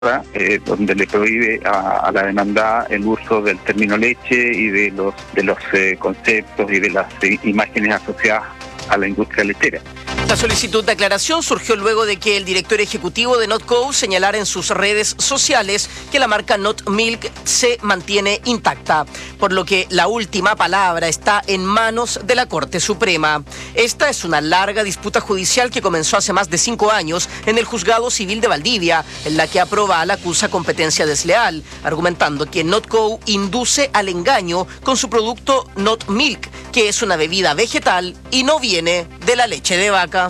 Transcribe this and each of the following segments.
donde le prohíbe a la demandada el uso del término leche y de los conceptos y de las imágenes asociadas a la industria lechera. La solicitud de aclaración surgió luego de que el director ejecutivo de NotCo señalara en sus redes sociales que la marca Not Milk se mantiene intacta, por lo que la última palabra está en manos de la Corte Suprema. Esta es una larga disputa judicial que comenzó hace más de 5 años en el Juzgado Civil de Valdivia, en la que Aproval acusa competencia desleal, argumentando que NotCo induce al engaño con su producto Not Milk, que es una bebida vegetal y no viene de la leche de vaca.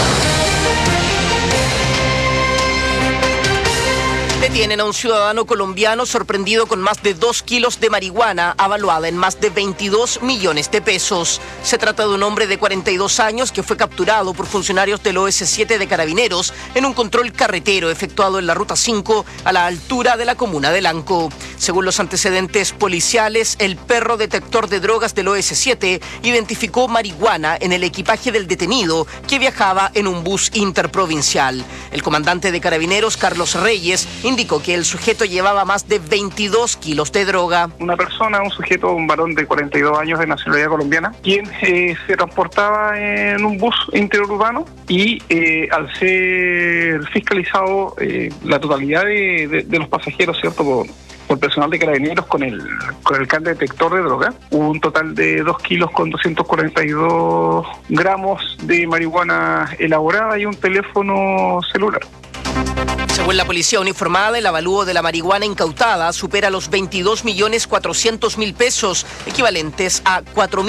Detienen a un ciudadano colombiano sorprendido con más de 2 kilos de marihuana, avaluada en más de 22 millones de pesos. Se trata de un hombre de 42 años que fue capturado por funcionarios del OS7 de Carabineros en un control carretero efectuado en la Ruta 5 a la altura de la comuna de Lanco. Según los antecedentes policiales, el perro detector de drogas del OS7 identificó marihuana en el equipaje del detenido que viajaba en un bus interprovincial. El comandante de Carabineros, Carlos Reyes, indicó que el sujeto llevaba más de 22 kilos de droga. Una persona, un sujeto, un varón de 42 años de nacionalidad colombiana, quien se transportaba en un bus interurbano y al ser fiscalizado la totalidad de los pasajeros, ¿cierto?, por personal de Carabineros con el can detector de droga, hubo un total de 2 kilos con 242 gramos de marihuana elaborada y un teléfono celular. Según la policía uniformada, el avalúo de la marihuana incautada supera los 22.400.000 pesos, equivalentes a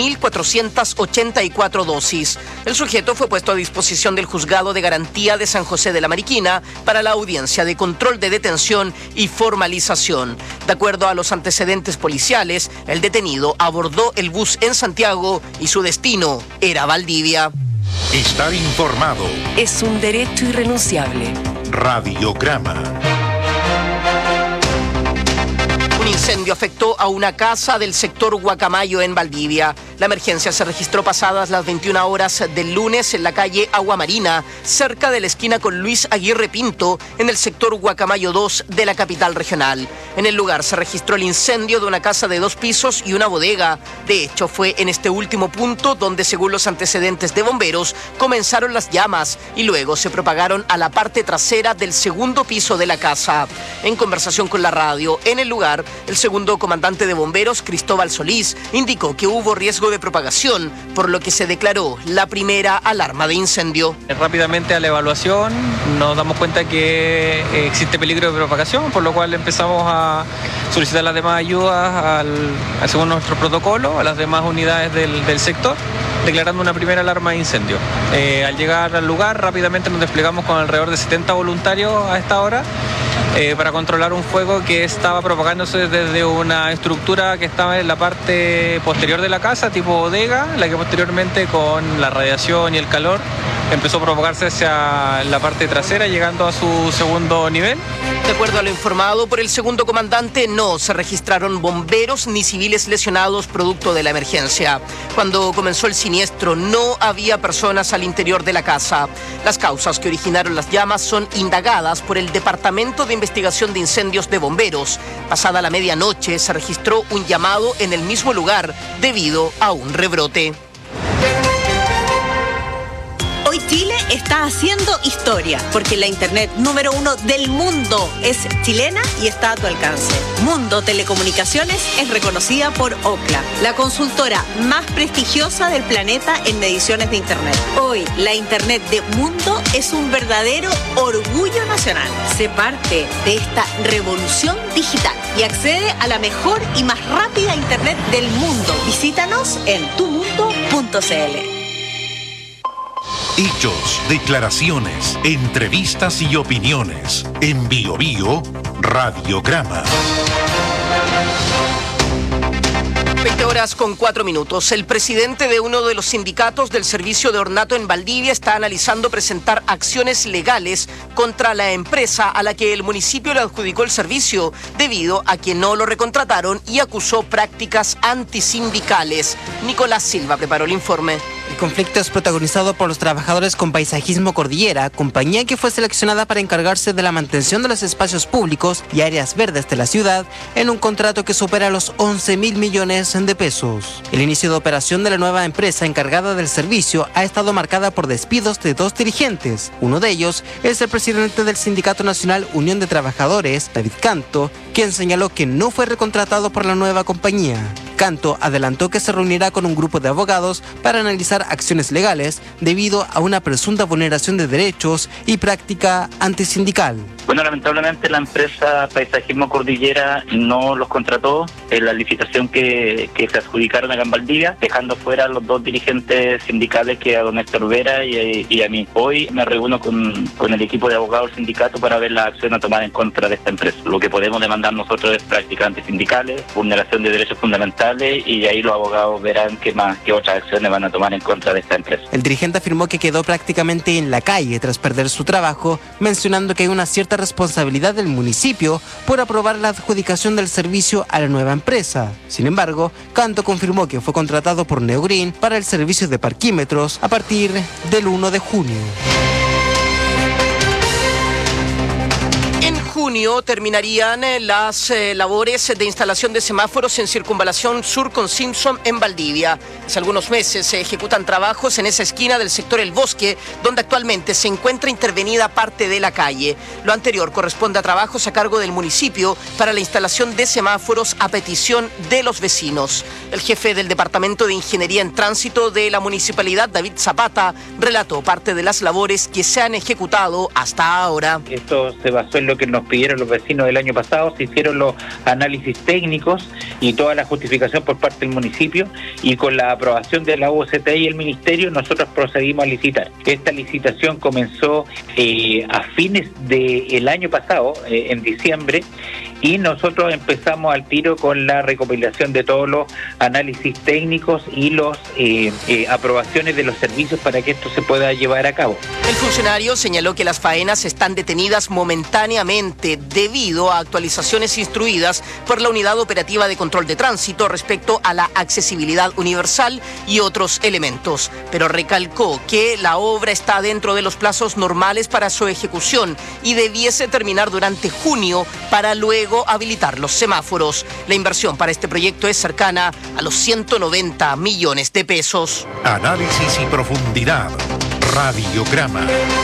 4.484 dosis. El sujeto fue puesto a disposición del Juzgado de Garantía de San José de la Mariquina para la audiencia de control de detención y formalización. De acuerdo a los antecedentes policiales, el detenido abordó el bus en Santiago y su destino era Valdivia. Estar informado es un derecho irrenunciable. Radiograma. Un incendio afectó a una casa del sector Guacamayo en Valdivia. La emergencia se registró pasadas las 21 horas del lunes en la calle Agua Marina, cerca de la esquina con Luis Aguirre Pinto, en el sector Guacamayo 2 de la capital regional. En el lugar se registró el incendio de una casa de 2 pisos y una bodega. De hecho, fue en este último punto donde, según los antecedentes de bomberos, comenzaron las llamas y luego se propagaron a la parte trasera del segundo piso de la casa. En conversación con la radio, en el lugar, el segundo comandante de bomberos, Cristóbal Solís, indicó que hubo riesgo de propagación, por lo que se declaró la primera alarma de incendio. Rápidamente a la evaluación nos damos cuenta que existe peligro de propagación, por lo cual empezamos a solicitar las demás ayudas según nuestro protocolo, a las demás unidades del sector, declarando una primera alarma de incendio. Al llegar al lugar, rápidamente nos desplegamos con alrededor de 70 voluntarios a esta hora para controlar un fuego que estaba propagándose desde una estructura que estaba en la parte posterior de la casa, tipo bodega, la que posteriormente con la radiación y el calor empezó a propagarse hacia la parte trasera, llegando a su segundo nivel. De acuerdo a lo informado por el segundo comandante, no se registraron bomberos ni civiles lesionados producto de la emergencia. Cuando comenzó el siniestro, no había personas al interior de la casa. Las causas que originaron las llamas son indagadas por el Departamento de Investigación de Incendios de Bomberos. Pasada la medianoche, se registró un llamado en el mismo lugar debido a un rebrote. Hoy Chile está haciendo historia, porque la internet número 1 del mundo es chilena y está a tu alcance. Mundo Telecomunicaciones es reconocida por Ookla, la consultora más prestigiosa del planeta en mediciones de internet. Hoy, la internet de Mundo es un verdadero orgullo nacional. Sé parte de esta revolución digital y accede a la mejor y más rápida internet del mundo. Visítanos en tumundo.cl. Hechos, declaraciones, entrevistas y opiniones. En BioBio, Radiograma. 20:04. El presidente de uno de los sindicatos del servicio de ornato en Valdivia está analizando presentar acciones legales contra la empresa a la que el municipio le adjudicó el servicio debido a que no lo recontrataron y acusó prácticas antisindicales. Nicolás Silva preparó el informe. El conflicto es protagonizado por los trabajadores con Paisajismo Cordillera, compañía que fue seleccionada para encargarse de la mantención de los espacios públicos y áreas verdes de la ciudad en un contrato que supera los 11.000 millones de pesos. El inicio de operación de la nueva empresa encargada del servicio ha estado marcada por despidos de 2 dirigentes. Uno de ellos es el presidente del Sindicato Nacional Unión de Trabajadores, David Canto, quien señaló que no fue recontratado por la nueva compañía. Canto adelantó que se reunirá con un grupo de abogados para analizar acciones legales debido a una presunta vulneración de derechos y práctica antisindical. Bueno, lamentablemente la empresa Paisajismo Cordillera no los contrató en la licitación que se adjudicaron acá en Valdivia, dejando fuera a los 2 dirigentes sindicales, que a don Héctor Vera y a mí. Hoy me reúno con el equipo de abogados del sindicato para ver la acción a tomar en contra de esta empresa. Lo que podemos demandar nosotros es prácticas antisindicales, vulneración de derechos fundamentales, y ahí los abogados verán qué otras acciones van a tomar en contra de esta empresa. El dirigente afirmó que quedó prácticamente en la calle tras perder su trabajo, mencionando que hay una cierta responsabilidad del municipio por aprobar la adjudicación del servicio a la nueva empresa. Sin embargo, Canto confirmó que fue contratado por Neogreen para el servicio de parquímetros a partir del 1 de junio. En junio terminarían las labores de instalación de semáforos en Circunvalación Sur con Simpson en Valdivia. Hace algunos meses se ejecutan trabajos en esa esquina del sector El Bosque, donde actualmente se encuentra intervenida parte de la calle. Lo anterior corresponde a trabajos a cargo del municipio para la instalación de semáforos a petición de los vecinos. El jefe del Departamento de Ingeniería en Tránsito de la Municipalidad, David Zapata, relató parte de las labores que se han ejecutado hasta ahora. Esto se basó en lo que nos pidieron los vecinos del año pasado, se hicieron los análisis técnicos y toda la justificación por parte del municipio, y con la aprobación de la UCTI y el ministerio nosotros procedimos a licitar. Esta licitación comenzó a fines del año pasado, en diciembre, y nosotros empezamos al tiro con la recopilación de todos los análisis técnicos y los aprobaciones de los servicios para que esto se pueda llevar a cabo. El funcionario señaló que las faenas están detenidas momentáneamente debido a actualizaciones instruidas por la Unidad Operativa de Control de Tránsito respecto a la accesibilidad universal y otros elementos, pero recalcó que la obra está dentro de los plazos normales para su ejecución y debiese terminar durante junio para luego habilitar los semáforos. La inversión para este proyecto es cercana a los 190 millones de pesos. Análisis y profundidad. Radiograma.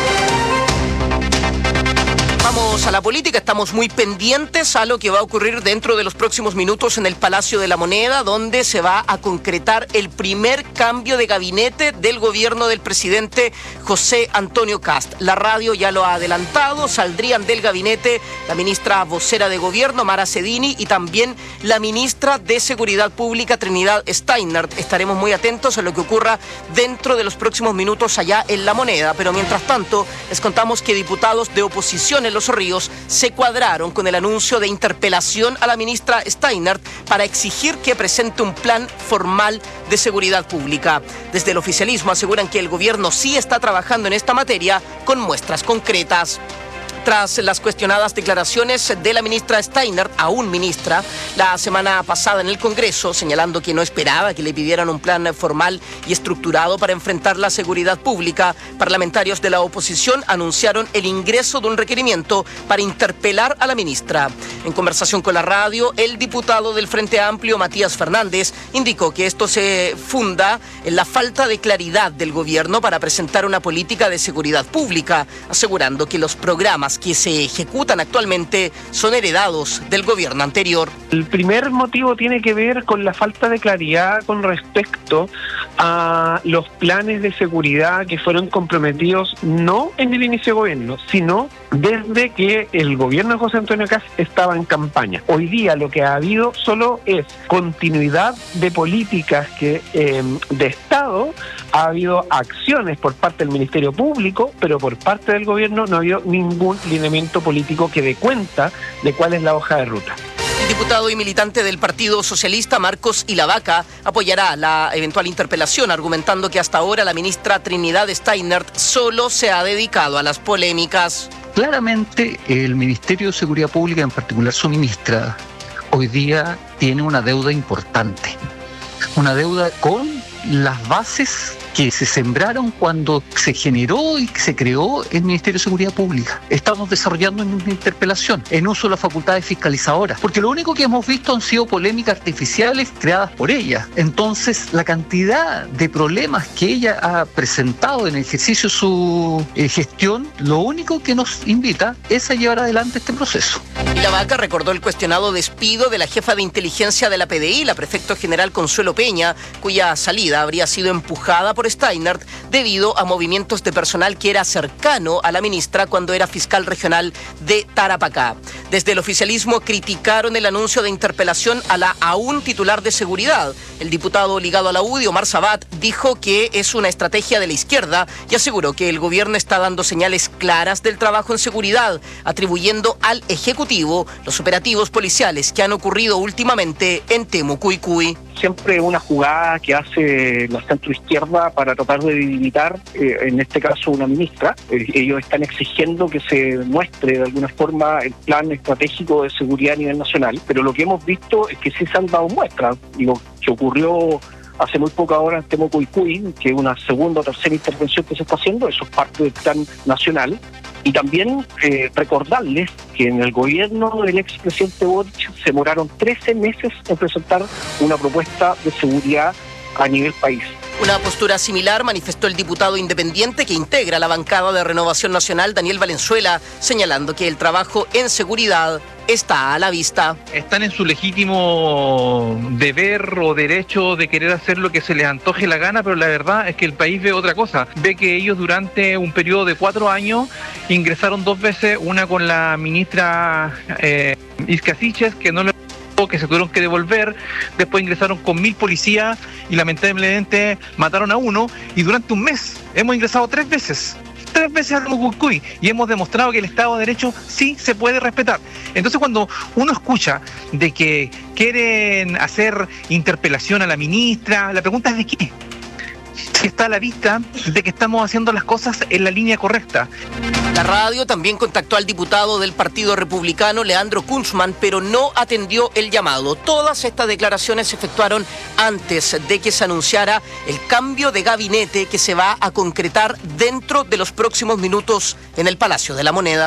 Vamos a la política, estamos muy pendientes a lo que va a ocurrir dentro de los próximos minutos en el Palacio de la Moneda, donde se va a concretar el primer cambio de gabinete del gobierno del presidente José Antonio Kast. La radio ya lo ha adelantado, saldrían del gabinete la ministra vocera de gobierno, Mara Cedini, y también la ministra de Seguridad Pública, Trinidad Steinert. Estaremos muy atentos a lo que ocurra dentro de los próximos minutos allá en la Moneda, pero mientras tanto les contamos que diputados de oposición en Los Ríos se cuadraron con el anuncio de interpelación a la ministra Steinert para exigir que presente un plan formal de seguridad pública. Desde el oficialismo aseguran que el gobierno sí está trabajando en esta materia con muestras concretas. Tras las cuestionadas declaraciones de la ministra Steinert, aún ministra, la semana pasada en el Congreso, señalando que no esperaba que le pidieran un plan formal y estructurado para enfrentar la seguridad pública, parlamentarios de la oposición anunciaron el ingreso de un requerimiento para interpelar a la ministra. En conversación con la radio, el diputado del Frente Amplio, Matías Fernández, indicó que esto se funda en la falta de claridad del gobierno para presentar una política de seguridad pública, asegurando que los programas que se ejecutan actualmente son heredados del gobierno anterior. El primer motivo tiene que ver con la falta de claridad con respecto a los planes de seguridad que fueron comprometidos no en el inicio de gobierno, sino desde que el gobierno de José Antonio Kast estaba en campaña. Hoy día lo que ha habido solo es continuidad de políticas que de Estado, ha habido acciones por parte del Ministerio Público, pero por parte del gobierno no ha habido ningún lineamiento político que dé cuenta de cuál es la hoja de ruta. El diputado y militante del Partido Socialista, Marcos Ilavaca, apoyará la eventual interpelación, argumentando que hasta ahora la ministra Trinidad Steinert solo se ha dedicado a las polémicas. Claramente, el Ministerio de Seguridad Pública, en particular su ministra, hoy día tiene una deuda importante. Una deuda con las bases que se sembraron cuando se generó y se creó el Ministerio de Seguridad Pública. Estamos desarrollando una interpelación en uso de las facultades fiscalizadoras, porque lo único que hemos visto han sido polémicas artificiales creadas por ella. Entonces, la cantidad de problemas que ella ha presentado en el ejercicio de su gestión, lo único que nos invita es a llevar adelante este proceso. Y la Vaca recordó el cuestionado despido de la jefa de inteligencia de la PDI, la prefecto general Consuelo Peña, cuya salida habría sido empujada por Steinert debido a movimientos de personal que era cercano a la ministra cuando era fiscal regional de Tarapacá. Desde el oficialismo criticaron el anuncio de interpelación a la aún titular de seguridad. El diputado ligado a la UDI, Omar Sabat, dijo que es una estrategia de la izquierda y aseguró que el gobierno está dando señales claras del trabajo en seguridad, atribuyendo al Ejecutivo los operativos policiales que han ocurrido últimamente en Temucuicui. Siempre una jugada que hace la centroizquierda para tratar de debilitar, en este caso, una ministra. Ellos están exigiendo que se muestre de alguna forma el plan estratégico de seguridad a nivel nacional, pero lo que hemos visto es que sí se han dado muestras. Digo, que ocurrió hace muy pocas horas en Temucuicui, que es una segunda o tercera intervención que se está haciendo, eso es parte del plan nacional. Y también recordarles que en el gobierno del expresidente Boric se demoraron 13 meses en presentar una propuesta de seguridad a nivel país. Una postura similar manifestó el diputado independiente que integra la bancada de Renovación Nacional, Daniel Valenzuela, señalando que el trabajo en seguridad está a la vista. Están en su legítimo deber o derecho de querer hacer lo que se les antoje la gana, pero la verdad es que el país ve otra cosa. Ve que ellos durante un periodo de 4 años ingresaron 2 veces, una con la ministra Isca Siches, que no le que se tuvieron que devolver, después ingresaron con 1000 policías y lamentablemente mataron a uno, y durante un mes hemos ingresado 3 veces a Temucuicui y hemos demostrado que el Estado de Derecho sí se puede respetar. Entonces, cuando uno escucha de que quieren hacer interpelación a la ministra, la pregunta es ¿de qué? Si está a la vista de que estamos haciendo las cosas en la línea correcta. La radio también contactó al diputado del Partido Republicano, Leandro Kunzman, pero no atendió el llamado. Todas estas declaraciones se efectuaron antes de que se anunciara el cambio de gabinete que se va a concretar dentro de los próximos minutos en el Palacio de la Moneda.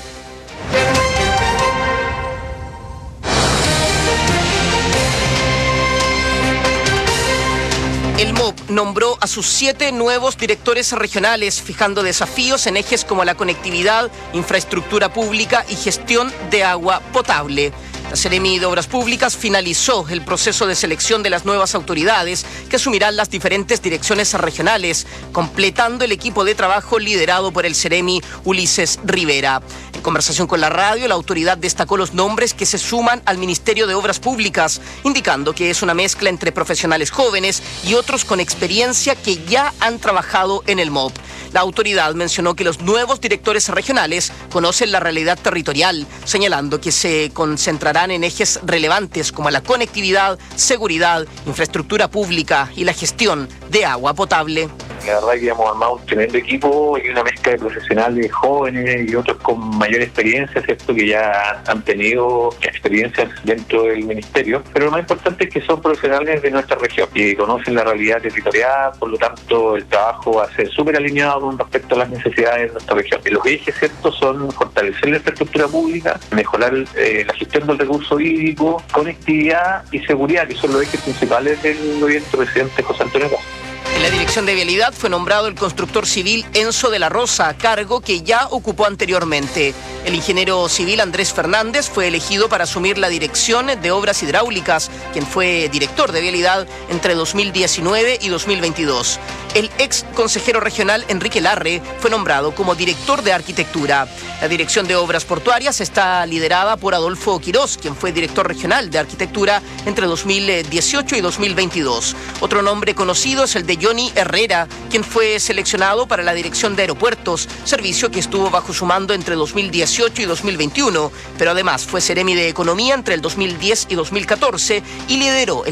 El MOP nombró a sus 7 nuevos directores regionales, fijando desafíos en ejes como la conectividad, infraestructura pública y gestión de agua potable. La Seremi de Obras Públicas finalizó el proceso de selección de las nuevas autoridades que asumirán las diferentes direcciones regionales, completando el equipo de trabajo liderado por el Seremi Ulises Rivera. En conversación con la radio, la autoridad destacó los nombres que se suman al Ministerio de Obras Públicas, indicando que es una mezcla entre profesionales jóvenes y otros con experiencia que ya han trabajado en el MOP. La autoridad mencionó que los nuevos directores regionales conocen la realidad territorial, señalando que se concentrarán en ejes relevantes como la conectividad, seguridad, infraestructura pública y la gestión de agua potable. La verdad que hemos armado un tremendo equipo y una mezcla de profesionales jóvenes y otros con mayor experiencia, ¿cierto? Que ya han tenido experiencias dentro del ministerio, pero lo más importante es que son profesionales de nuestra región y conocen la realidad territorial, por lo tanto el trabajo va a ser súper alineado con respecto a las necesidades de nuestra región. Y los ejes, ¿cierto?, son fortalecer la infraestructura pública, mejorar la gestión del recurso hídrico, conectividad y seguridad, que son los ejes principales del gobierno del presidente José Antonio Caz. En la dirección de Vialidad fue nombrado el constructor civil Enzo de la Rosa, cargo que ya ocupó anteriormente. El ingeniero civil Andrés Fernández fue elegido para asumir la dirección de Obras Hidráulicas, quien fue director de Vialidad entre 2019 y 2022. El ex consejero regional Enrique Larre fue nombrado como director de Arquitectura. La dirección de Obras Portuarias está liderada por Adolfo Quirós, quien fue director regional de Arquitectura entre 2018 y 2022. Otro nombre conocido es el de Johnny Herrera, quien fue seleccionado para la dirección de Aeropuertos, servicio que estuvo bajo su mando entre 2018 y 2021, pero además fue Seremi de Economía entre el 2010 y 2014 y lideró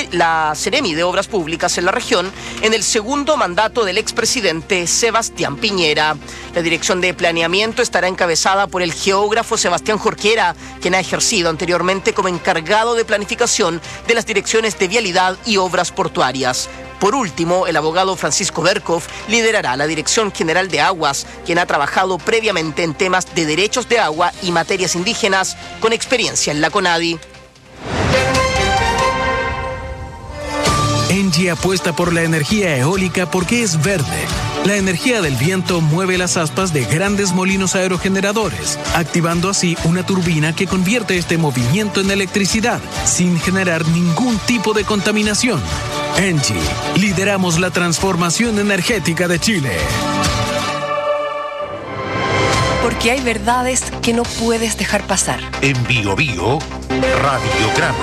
la Seremi de Obras Públicas en la región en el segundo mandato del expresidente Sebastián Piñera. La dirección de Planeamiento estará encabezada por el geógrafo Sebastián Jorquera, quien ha ejercido anteriormente como encargado de planificación de las direcciones de Vialidad y Obras Portuarias. Por último, el abogado Francisco Berkov liderará la Dirección General de Aguas, quien ha trabajado previamente en temas de derechos de agua y materias indígenas con experiencia en la CONADI. Engie apuesta por la energía eólica porque es verde. La energía del viento mueve las aspas de grandes molinos aerogeneradores, activando así una turbina que convierte este movimiento en electricidad, sin generar ningún tipo de contaminación. Engie, lideramos la transformación energética de Chile. Porque hay verdades que no puedes dejar pasar. En Bio Bio, Radiograma.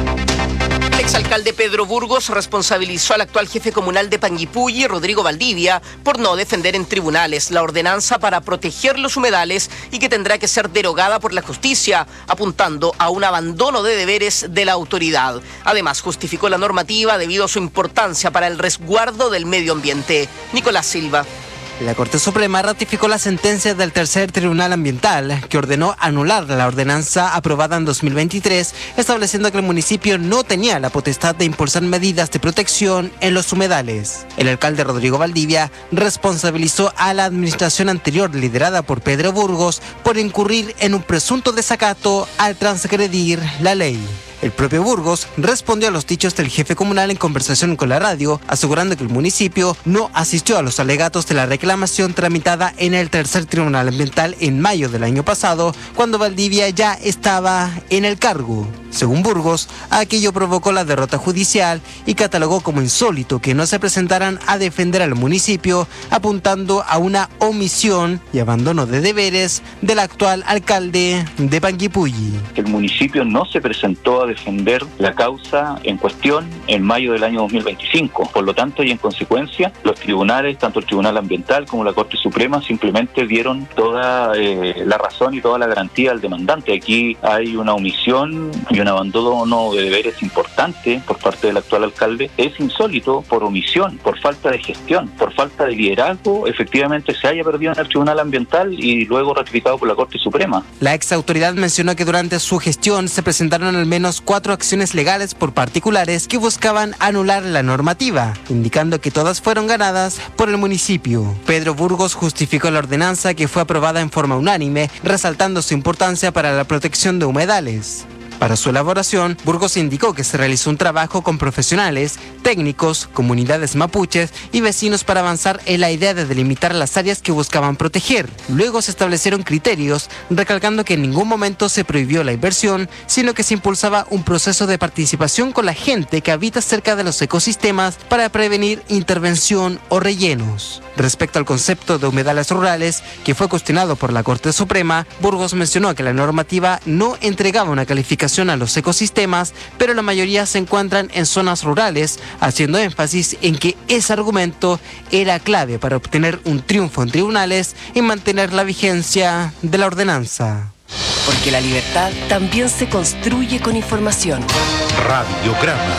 El exalcalde Pedro Burgos responsabilizó al actual jefe comunal de Panguipulli, Rodrigo Valdivia, por no defender en tribunales la ordenanza para proteger los humedales y que tendrá que ser derogada por la justicia, apuntando a un abandono de deberes de la autoridad. Además, justificó la normativa debido a su importancia para el resguardo del medio ambiente. Nicolás Silva. La Corte Suprema ratificó la sentencia del Tercer Tribunal Ambiental, que ordenó anular la ordenanza aprobada en 2023, estableciendo que el municipio no tenía la potestad de impulsar medidas de protección en los humedales. El alcalde Rodrigo Valdivia responsabilizó a la administración anterior, liderada por Pedro Burgos, por incurrir en un presunto desacato al transgredir la ley. El propio Burgos respondió a los dichos del jefe comunal en conversación con la radio, asegurando que el municipio no asistió a los alegatos de la reclamación tramitada en el Tercer Tribunal Ambiental en mayo del año pasado, cuando Valdivia ya estaba en el cargo. Según Burgos, aquello provocó la derrota judicial y catalogó como insólito que no se presentaran a defender al municipio, apuntando a una omisión y abandono de deberes del actual alcalde de Panguipulli. El municipio no se presentó a defender la causa en cuestión en mayo del año 2025. Por lo tanto, y en consecuencia, los tribunales, tanto el Tribunal Ambiental como la Corte Suprema, simplemente dieron toda la razón y toda la garantía al demandante. Aquí hay una omisión y un abandono de deberes importante por parte del actual alcalde. Es insólito por omisión, por falta de gestión, por falta de liderazgo, efectivamente se haya perdido en el Tribunal Ambiental y luego ratificado por la Corte Suprema. La ex autoridad mencionó que durante su gestión se presentaron al menos 4 acciones legales por particulares que buscaban anular la normativa, indicando que todas fueron ganadas por el municipio. Pedro Burgos justificó la ordenanza que fue aprobada en forma unánime, resaltando su importancia para la protección de humedales. Para su elaboración, Burgos indicó que se realizó un trabajo con profesionales, técnicos, comunidades mapuches y vecinos para avanzar en la idea de delimitar las áreas que buscaban proteger. Luego se establecieron criterios, recalcando que en ningún momento se prohibió la inversión, sino que se impulsaba un proceso de participación con la gente que habita cerca de los ecosistemas para prevenir intervención o rellenos. Respecto al concepto de humedales rurales, que fue cuestionado por la Corte Suprema, Burgos mencionó que la normativa no entregaba una calificación a los ecosistemas, pero la mayoría se encuentran en zonas rurales, haciendo énfasis en que ese argumento era clave para obtener un triunfo en tribunales y mantener la vigencia de la ordenanza. Porque la libertad también se construye con información. Radiograma.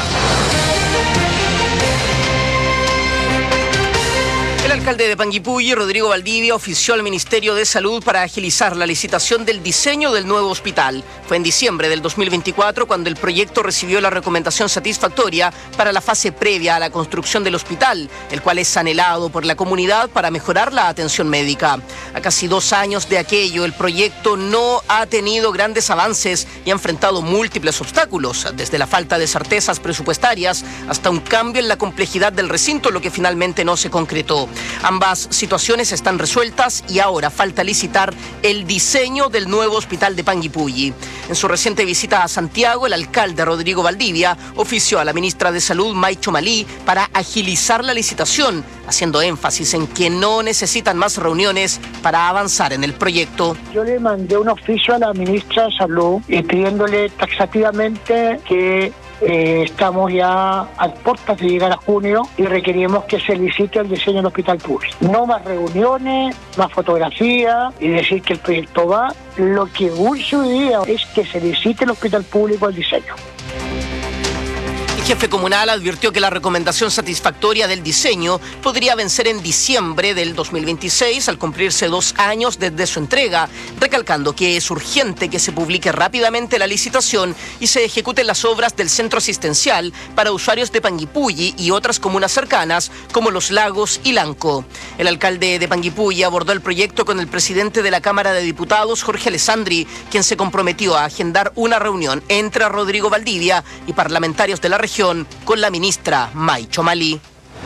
El alcalde de Panguipulli, Rodrigo Valdivia, ofició al Ministerio de Salud para agilizar la licitación del diseño del nuevo hospital. Fue en diciembre del 2024 cuando el proyecto recibió la recomendación satisfactoria para la fase previa a la construcción del hospital, el cual es anhelado por la comunidad para mejorar la atención médica. A casi 2 años de aquello, el proyecto no ha tenido grandes avances y ha enfrentado múltiples obstáculos, desde la falta de certezas presupuestarias hasta un cambio en la complejidad del recinto, lo que finalmente no se concretó. Ambas situaciones están resueltas y ahora falta licitar el diseño del nuevo hospital de Panguipulli. En su reciente visita a Santiago, el alcalde Rodrigo Valdivia ofició a la ministra de Salud, Maicho Malí, para agilizar la licitación, haciendo énfasis en que no necesitan más reuniones para avanzar en el proyecto. Yo le mandé un oficio a la ministra de Salud pidiéndole taxativamente que estamos ya a puertas de llegar a junio y requerimos que se licite el diseño del hospital público. No más reuniones, más fotografías y decir que el proyecto va. Lo que urge hoy día es que se licite el hospital público el diseño. El jefe comunal advirtió que la recomendación satisfactoria del diseño podría vencer en diciembre del 2026 al cumplirse 2 años desde su entrega, recalcando que es urgente que se publique rápidamente la licitación y se ejecuten las obras del centro asistencial para usuarios de Panguipulli y otras comunas cercanas como Los Lagos y Lanco. El alcalde de Panguipulli abordó el proyecto con el presidente de la Cámara de Diputados, Jorge Alessandri, quien se comprometió a agendar una reunión entre Rodrigo Valdivia y parlamentarios de la región con la ministra May Chomalí.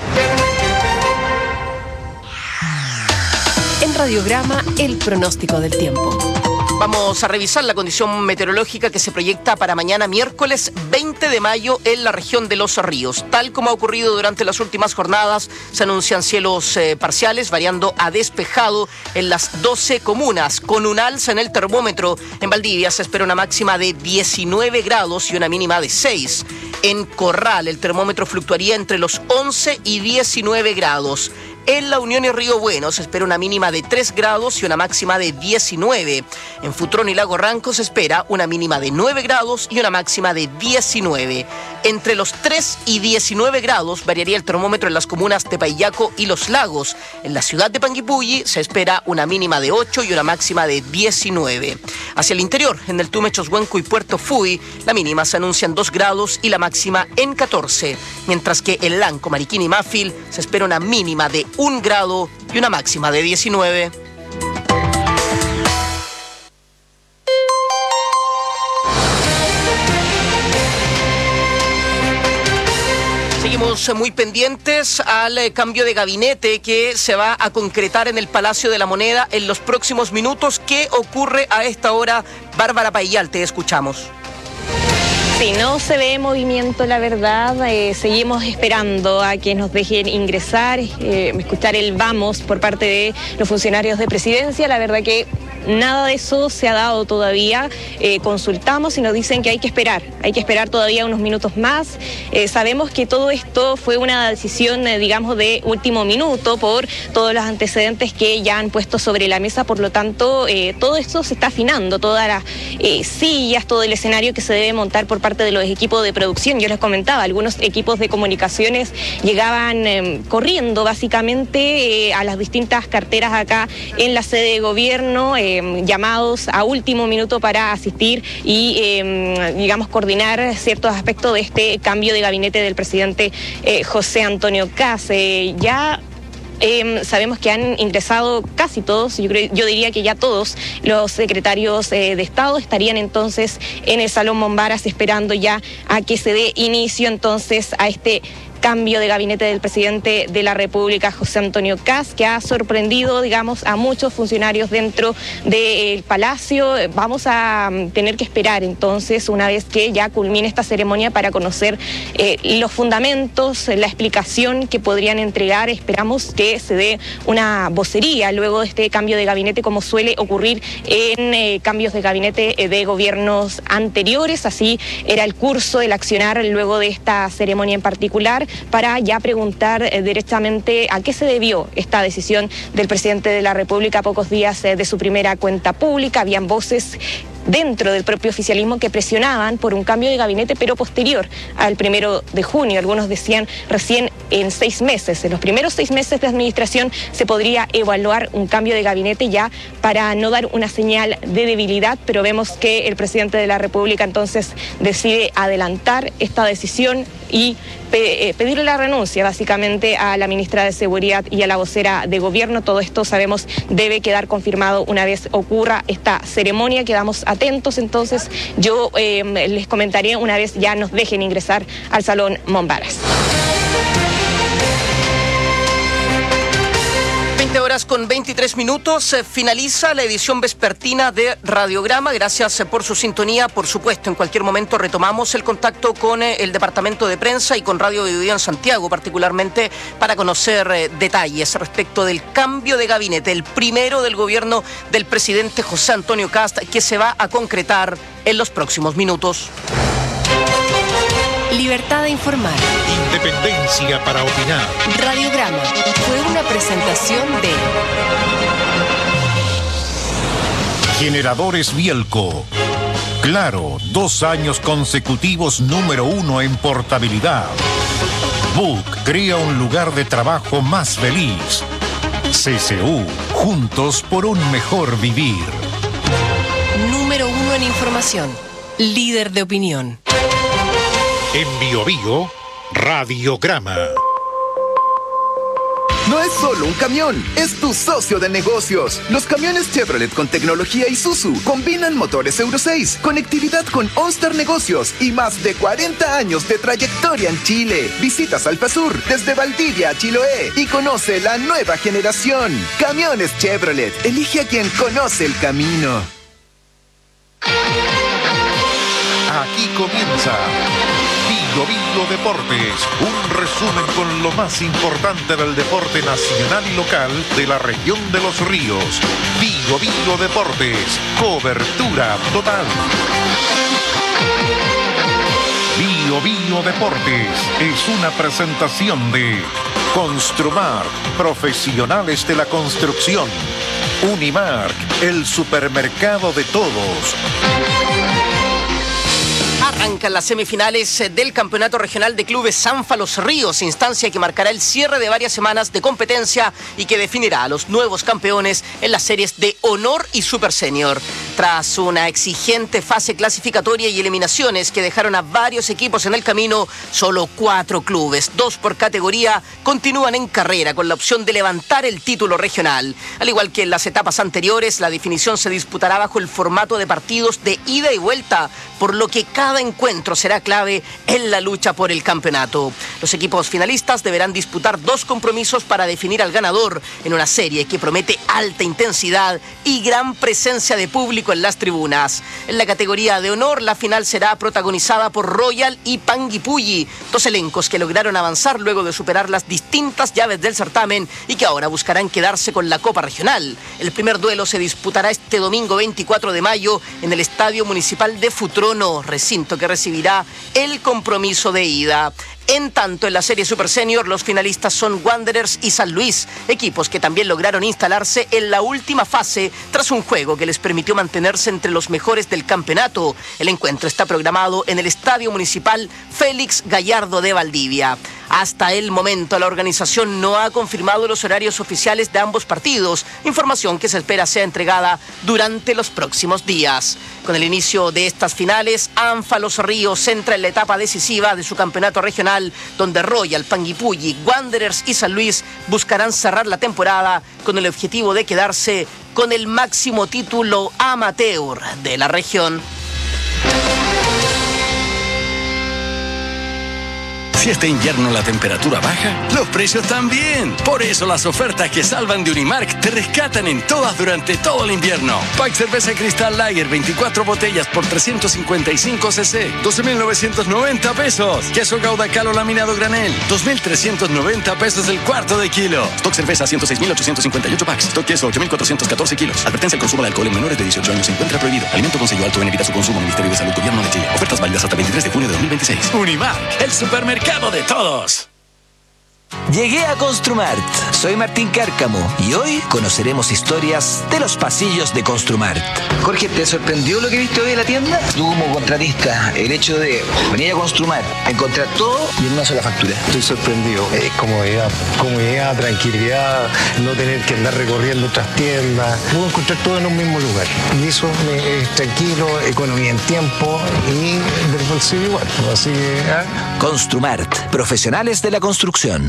En Radiograma, el pronóstico del tiempo. Vamos a revisar la condición meteorológica que se proyecta para mañana miércoles 20 de mayo en la región de Los Ríos. Tal como ha ocurrido durante las últimas jornadas, se anuncian cielos parciales variando a despejado en las 12 comunas, con un alza en el termómetro. En Valdivia se espera una máxima de 19 grados y una mínima de 6. En Corral el termómetro fluctuaría entre los 11 y 19 grados. En La Unión y Río Bueno se espera una mínima de 3 grados y una máxima de 19. En Futrón y Lago Ranco se espera una mínima de 9 grados y una máxima de 19. Entre los 3 y 19 grados variaría el termómetro en las comunas de Paillaco y Los Lagos. En la ciudad de Panguipulli se espera una mínima de 8 y una máxima de 19. Hacia el interior, en el Tume, Choshuenco y Puerto Fui, la mínima se anuncia en 2 grados y la máxima en 14. Mientras que en Lanco, Mariquín y Mafil se espera una mínima de 1 grado y una máxima de 19. Seguimos muy pendientes al cambio de gabinete que se va a concretar en el Palacio de la Moneda en los próximos minutos. ¿Qué ocurre a esta hora? Bárbara Payal, te escuchamos. Sí, no se ve movimiento, la verdad. Seguimos esperando a que nos dejen ingresar, escuchar el vamos por parte de los funcionarios de presidencia. La verdad que nada de eso se ha dado todavía. Consultamos y nos dicen que hay que esperar todavía unos minutos más. Sabemos que todo esto fue una decisión, digamos, de último minuto por todos los antecedentes que ya han puesto sobre la mesa. Por lo tanto, todo esto se está afinando, todas las sillas, todo el escenario que se debe montar por parte de los equipos de producción. Yo les comentaba, algunos equipos de comunicaciones llegaban corriendo básicamente a las distintas carteras acá en la sede de gobierno, llamados a último minuto para asistir y, digamos, coordinar ciertos aspectos de este cambio de gabinete del presidente José Antonio Kast. Sabemos que han ingresado casi todos, yo diría que ya todos los secretarios de Estado estarían entonces en el Salón Mombaras esperando ya a que se dé inicio entonces a este cambio de gabinete del presidente de la República, José Antonio Kast, que ha sorprendido, digamos, a muchos funcionarios dentro del Palacio. Vamos a tener que esperar entonces, una vez que ya culmine esta ceremonia, para conocer los fundamentos, la explicación que podrían entregar. Esperamos que se dé una vocería luego de este cambio de gabinete, como suele ocurrir en cambios de gabinete de gobiernos anteriores. Así era el curso del accionar luego de esta ceremonia en particular, para ya preguntar directamente a qué se debió esta decisión del presidente de la República a pocos días de su primera cuenta pública. Habían voces dentro del propio oficialismo que presionaban por un cambio de gabinete, pero posterior al 1 de junio. Algunos decían recién en 6 meses. En los primeros 6 meses de administración se podría evaluar un cambio de gabinete, ya para no dar una señal de debilidad, pero vemos que el presidente de la República entonces decide adelantar esta decisión y pedirle la renuncia básicamente a la ministra de Seguridad y a la vocera de gobierno. Todo esto, sabemos, debe quedar confirmado una vez ocurra esta ceremonia. Quedamos atentos, entonces yo les comentaré una vez ya nos dejen ingresar al Salón Mombaras. 20:23, finaliza la edición vespertina de Radiograma. Gracias por su sintonía. Por supuesto, en cualquier momento retomamos el contacto con el departamento de prensa y con Radio Bio Bio en Santiago, particularmente para conocer detalles respecto del cambio de gabinete, el primero del gobierno del presidente José Antonio Kast, que se va a concretar en los próximos minutos. Libertad de informar. Independencia para opinar. Radiograma fue una presentación de Generadores Bielco. Claro, 2 años consecutivos número 1 en portabilidad. Book crea un lugar de trabajo más feliz. CCU, juntos por un mejor vivir. Número 1 en información. Líder de opinión. En Bio Bio, Radiograma. No es solo un camión, es tu socio de negocios. Los camiones Chevrolet con tecnología Isuzu combinan motores Euro 6, conectividad con OnStar Negocios y más de 40 años de trayectoria en Chile. Visitas Alfasur desde Valdivia a Chiloé y conoce la nueva generación. Camiones Chevrolet, elige a quien conoce el camino. Aquí comienza Bio Bio Deportes, un resumen con lo más importante del deporte nacional y local de la región de los ríos. Bio Bio Deportes, cobertura total. Bio Bio Deportes es una presentación de Construmark, profesionales de la construcción. Unimark, el supermercado de todos. Arrancan las semifinales del Campeonato Regional de Clubes Sanfa Los Ríos, instancia que marcará el cierre de varias semanas de competencia y que definirá a los nuevos campeones en las series de Honor y Super Senior. Tras una exigente fase clasificatoria y eliminaciones que dejaron a varios equipos en el camino, solo 4 clubes, 2 por categoría, continúan en carrera con la opción de levantar el título regional. Al igual que en las etapas anteriores, la definición se disputará bajo el formato de partidos de ida y vuelta, por lo que cada encuentro será clave en la lucha por el campeonato. Los equipos finalistas deberán disputar 2 compromisos para definir al ganador en una serie que promete alta intensidad y gran presencia de público en las tribunas. En la categoría de honor, la final será protagonizada por Royal y Panguipulli, 2 elencos que lograron avanzar luego de superar las distintas llaves del certamen y que ahora buscarán quedarse con la Copa Regional. El primer duelo se disputará este domingo 24 de mayo en el Estadio Municipal de Futrono, recinto que recibirá el compromiso de ida. En tanto, en la serie Super Senior, los finalistas son Wanderers y San Luis, equipos que también lograron instalarse en la última fase tras un juego que les permitió mantenerse entre los mejores del campeonato. El encuentro está programado en el Estadio Municipal Félix Gallardo de Valdivia. Hasta el momento, la organización no ha confirmado los horarios oficiales de ambos partidos, información que se espera sea entregada durante los próximos días. Con el inicio de estas finales, ANFA Los Ríos entra en la etapa decisiva de su campeonato regional, donde Royal, Panguipulli, Wanderers y San Luis buscarán cerrar la temporada con el objetivo de quedarse con el máximo título amateur de la región. Si este invierno la temperatura baja, los precios también. Por eso las ofertas que salvan de Unimark te rescatan en todas durante todo el invierno. Pack cerveza Cristal Lager, 24 botellas por 355 cc, 12.990 pesos. Queso Gouda Calo laminado granel, 2.390 pesos el cuarto de kilo. Stock cerveza, 106.858 packs. Stock queso, 8.414 kilos. Advertencia: el consumo de alcohol en menores de 18 años se encuentra prohibido. Alimento con sello alto en evita su consumo. Ministerio de Salud, Gobierno de Chile. Ofertas válidas hasta 23 de junio de 2026. Unimark, el supermercado de todos. Llegué a Construmart. Soy Martín Cárcamo y hoy conoceremos historias de los pasillos de Construmart. Jorge, ¿te sorprendió lo que viste hoy en la tienda? Tú como contratista, el hecho de venir a Construmart, encontrar todo y en una sola factura. Estoy sorprendido. Comodidad, tranquilidad, no tener que andar recorriendo otras tiendas. Puedo encontrar todo en un mismo lugar. Y eso es tranquilo, economía en tiempo y del bolsillo igual. Así que, Construmart, profesionales de la construcción.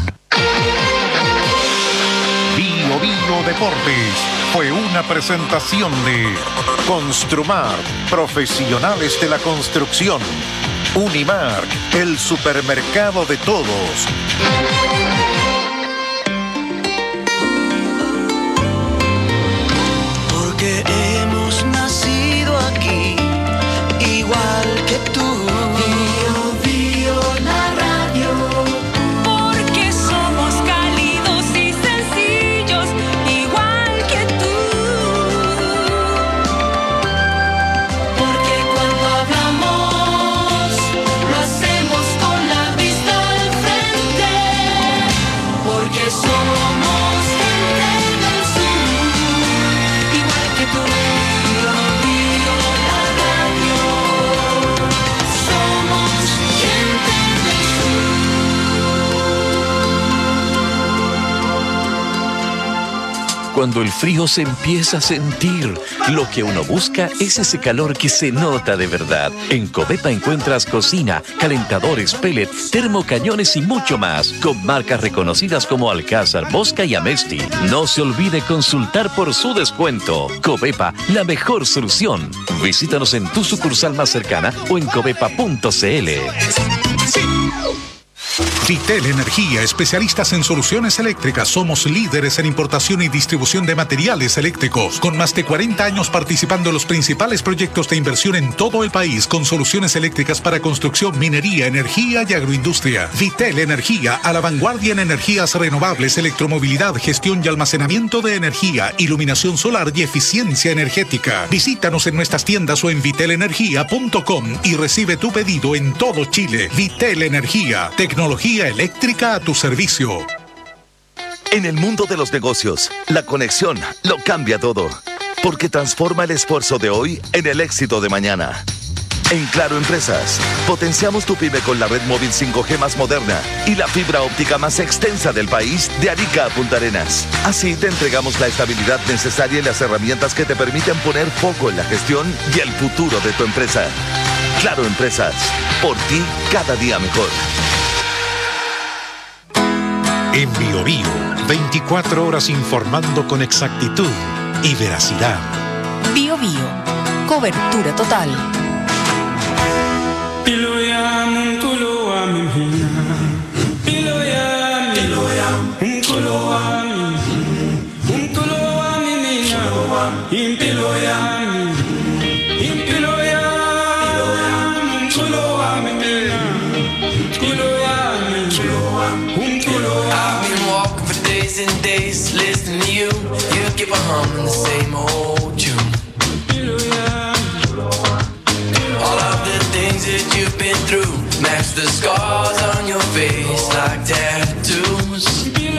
Bio Bio Deportes fue una presentación de Construmark, profesionales de la construcción. Unimark, el supermercado de todos. Porque hemos nacido aquí, igual que tú. cuando el frío se empieza a sentir. Lo que uno busca es ese calor que se nota de verdad. En Covepa encuentras cocina, calentadores, pellet, termocañones y mucho más, con marcas reconocidas como Alcázar, Bosca y Amesti. No se olvide consultar por su descuento. Covepa, la mejor solución. Visítanos en tu sucursal más cercana o en covepa.cl. Vitel Energía, especialistas en soluciones eléctricas. Somos líderes en importación y distribución de materiales eléctricos, con más de 40 años participando en los principales proyectos de inversión en todo el país, con soluciones eléctricas para construcción, minería, energía y agroindustria. Vitel Energía, a la vanguardia en energías renovables, electromovilidad, gestión y almacenamiento de energía, iluminación solar y eficiencia energética. Visítanos en nuestras tiendas o en vitelenergia.com y recibe tu pedido en todo Chile. Vitel Energía, tecnología eléctrica a tu servicio. En el mundo de los negocios, la conexión lo cambia todo, porque transforma el esfuerzo de hoy en el éxito de mañana. En Claro Empresas, potenciamos tu pyme con la red móvil 5G más moderna y la fibra óptica más extensa del país, de Arica a Punta Arenas. Así te entregamos la estabilidad necesaria y las herramientas que te permiten poner foco en la gestión y el futuro de tu empresa. Claro Empresas, por ti cada día mejor. En BioBio, 24 horas informando con exactitud y veracidad. BioBio, cobertura total. And days listening to you, you keep on humming the same old tune. All of the things that you've been through match the scars on your face like tattoos. In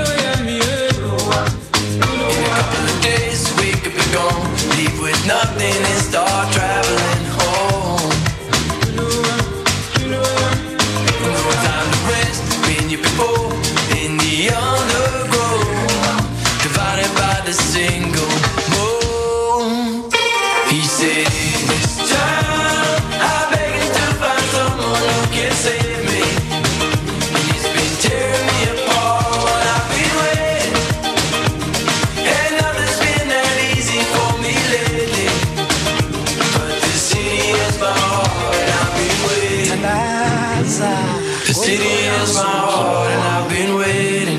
a couple of days we could be gone, leave with nothing and start traveling home. No time to rest when you've been born in the underground, divided by the single moon. He said, in this time, I'm begging to find someone who can save me. And he's been tearing me apart while I've been waiting. And nothing's been that easy for me lately. But the city has my heart and I've been waiting. The city has my heart and I've been waiting.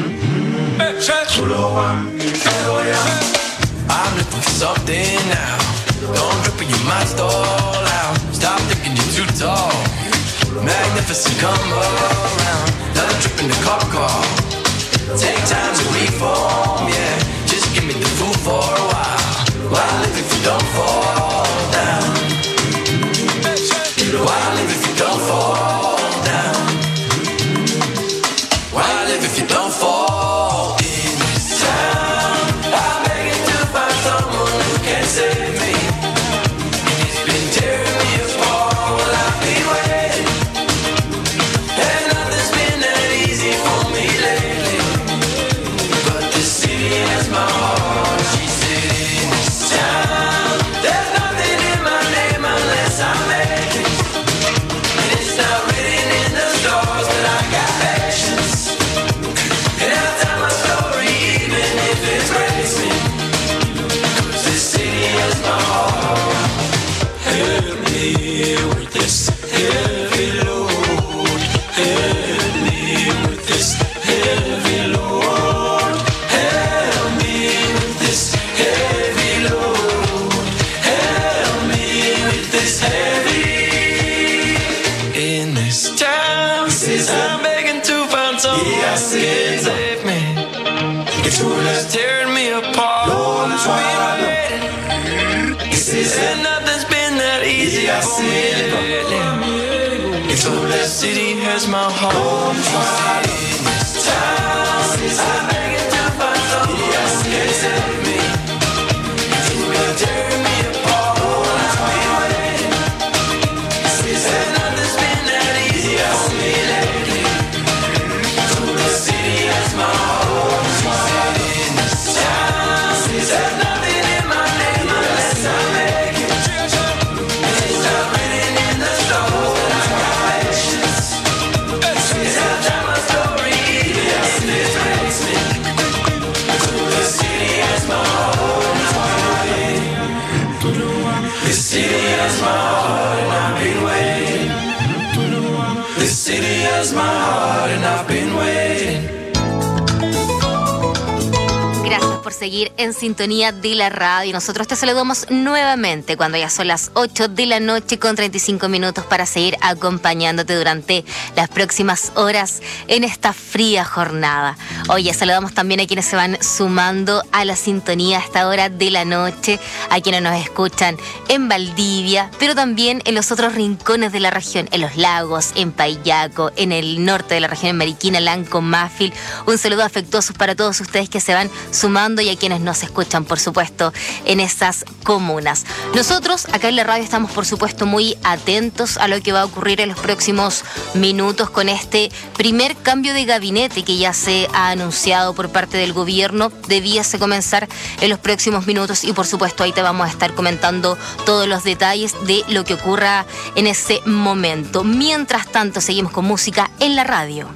I'm looking for something now. Don't drip or you might stall out. Stop thinking you're too tall. Magnificent, come around. Another trip in the cop car. Take time to reform, yeah. Just give me the food for a while. Why live if you don't fall down? Why live if you don't fall down? Why live if you don't fall? In this town, I'm begging to find someone who can save me. And he's been tearing me apart while I've been waiting. And nothing's been that easy for me lately. But the city has my heart. She said in this town, there's nothing in my name unless I make it. And it's not written in the stars, but I got actions. And I'll tell my story even if it breaks me. 'Cause this city has my heart. Help me with this heavy load. Help me with this heavy load. Help me with this heavy load. Help me with this heavy. In this town, I'm begging to find someone who can save me. It's tearing me apart. I've been waiting. And nothing's been that easy for me lately. So the city has my heart. In this town, I'm begging to find someone who can save me. It's been tearing me apart. I've been waiting. And nothing's been that easy for me lately. So the city has my heart. In this town, seguir en sintonía de la radio. Nosotros te saludamos nuevamente cuando ya son las 8 de la noche con 35 minutos para seguir acompañándote durante las próximas horas en esta fría jornada. Oye, saludamos también a quienes se van sumando a la sintonía a esta hora de la noche, a quienes nos escuchan en Valdivia, pero también en los otros rincones de la región, en Los Lagos, en Payaco, en el norte de la región, en Mariquina, Lanco, Mafil. Un saludo afectuoso para todos ustedes que se van sumando y a quienes nos escuchan, por supuesto, en esas comunas. Nosotros acá en la radio estamos, por supuesto, muy atentos a lo que va a ocurrir en los próximos minutos con este primer cambio de gabinete que ya se ha anunciado por parte del gobierno. Debiese comenzar en los próximos minutos y, por supuesto, ahí te vamos a estar comentando todos los detalles de lo que ocurra en ese momento. Mientras tanto, seguimos con música en la radio.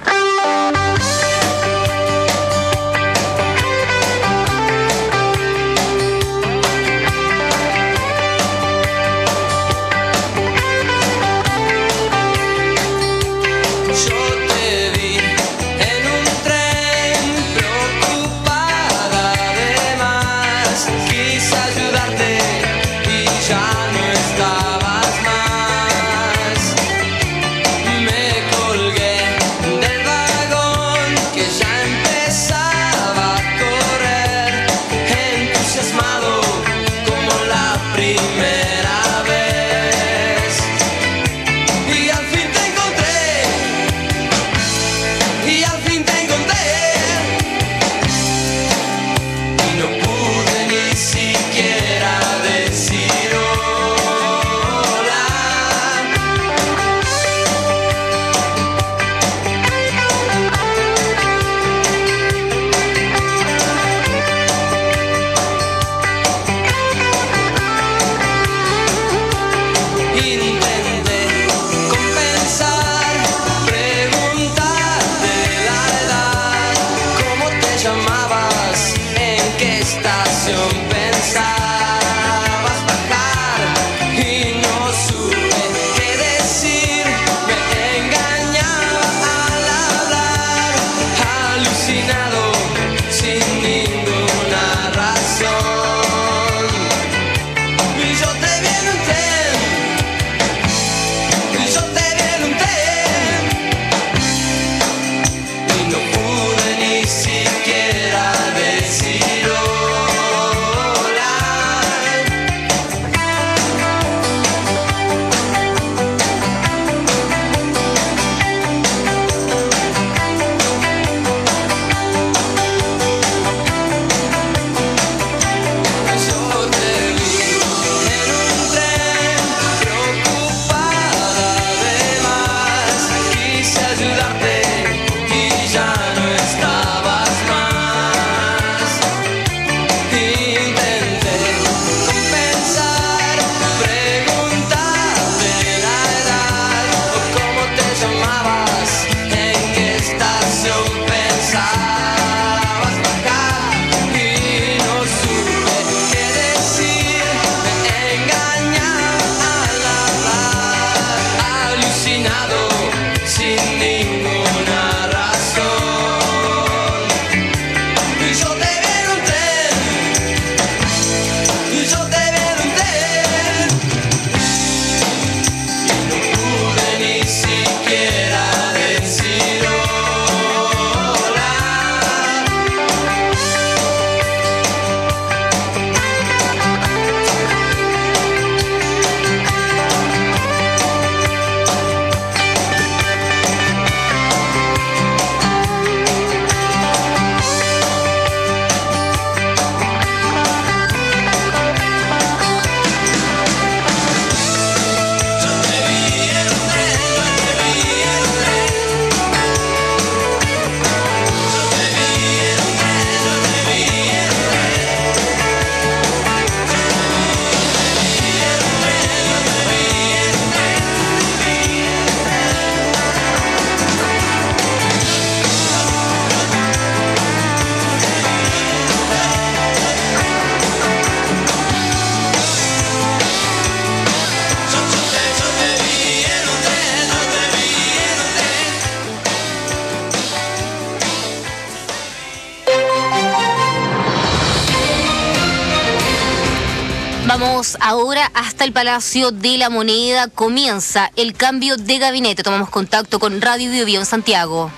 Del vagón Vamos ahora hasta el Palacio de la Moneda. Comienza el cambio de gabinete. Tomamos contacto con Radio Bio Bio en Santiago.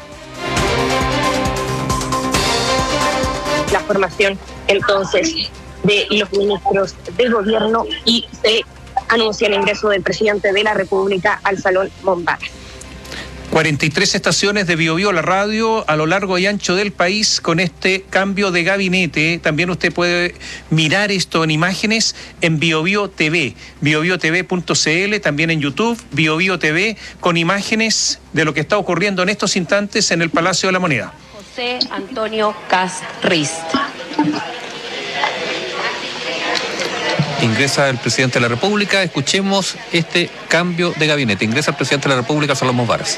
La formación entonces de los ministros del gobierno y se anuncia el ingreso del presidente de la República al Salón Mombaras. 43 estaciones de Bio Bio, la radio, a lo largo y ancho del país con este cambio de gabinete. También usted puede mirar esto en imágenes en Bio Bio TV, biobiotv.cl, también en YouTube, Bio Bio TV, con imágenes de lo que está ocurriendo en estos instantes en el Palacio de la Moneda. José Antonio Kast Rist. Ingresa el presidente de la República. Escuchemos este cambio de gabinete. Ingresa el presidente de la República, Salón Mombaras.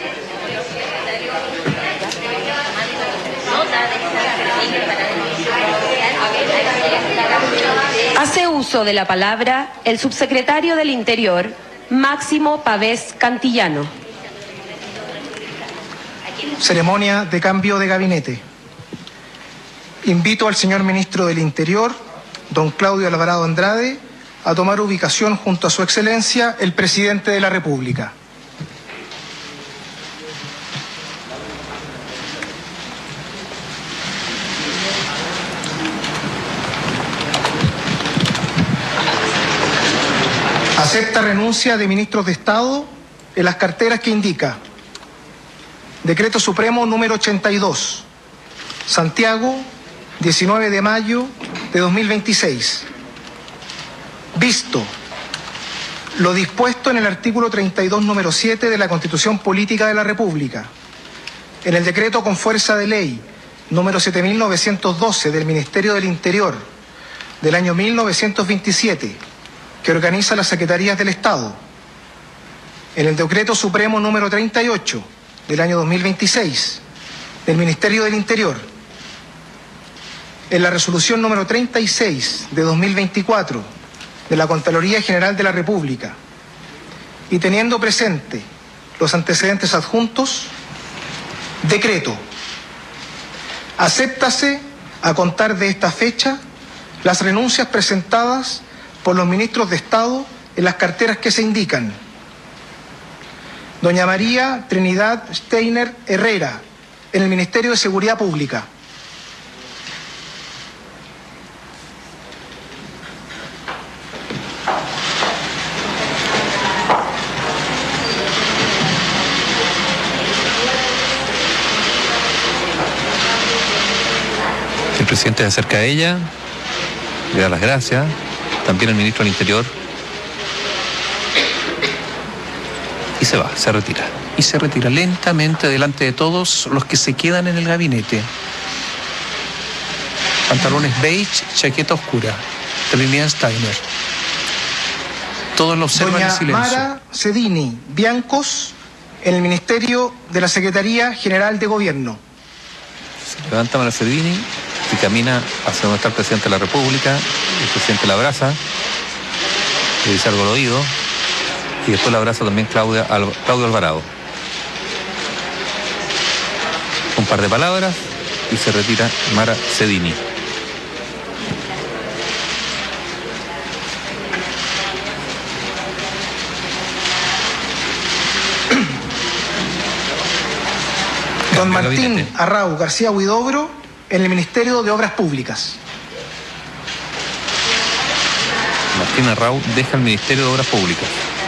Hace uso de la palabra el subsecretario del Interior, Máximo Pavés Cantillano. Ceremonia de cambio de gabinete. Invito al señor ministro del Interior, don Claudio Alvarado Andrade, a tomar ubicación junto a su excelencia, el presidente de la República. Acepta renuncia de ministros de Estado en las carteras que indica: Decreto Supremo número 82, Santiago, 19 de mayo de 2026. Visto lo dispuesto en el artículo 32, número 7 de la Constitución Política de la República, en el decreto con fuerza de ley número 7912 del Ministerio del Interior del año 1927, que organiza las Secretarías del Estado, en el decreto supremo número 38 del año 2026 del Ministerio del Interior, en la resolución número 36 de 2024 de la Contraloría General de la República, y teniendo presente los antecedentes adjuntos, decreto: acéptase a contar de esta fecha las renuncias presentadas por los ministros de Estado en las carteras que se indican: doña María Trinidad Steiner Herrera, en el Ministerio de Seguridad Pública; El presidente se acerca a ella, le da las gracias, también el ministro del Interior, y se va, se retira. Y se retira lentamente delante de todos los que se quedan en el gabinete. Pantalones beige, chaqueta oscura, Trinidad Steiner. Todos lo observan doña en silencio. Mara Cedini Biancos, en el Ministerio de la Secretaría General de Gobierno. Se levanta Mara Cedini y camina hacia donde está el presidente de la República. El presidente la abraza, le dice algo al oído, y después la abraza también Claudio Alvarado. Un par de palabras y se retira Mara Cedini. Don Martín Arrau García Huidobro, en el Ministerio de Obras Públicas. Martín Arrau deja el Ministerio de Obras Públicas.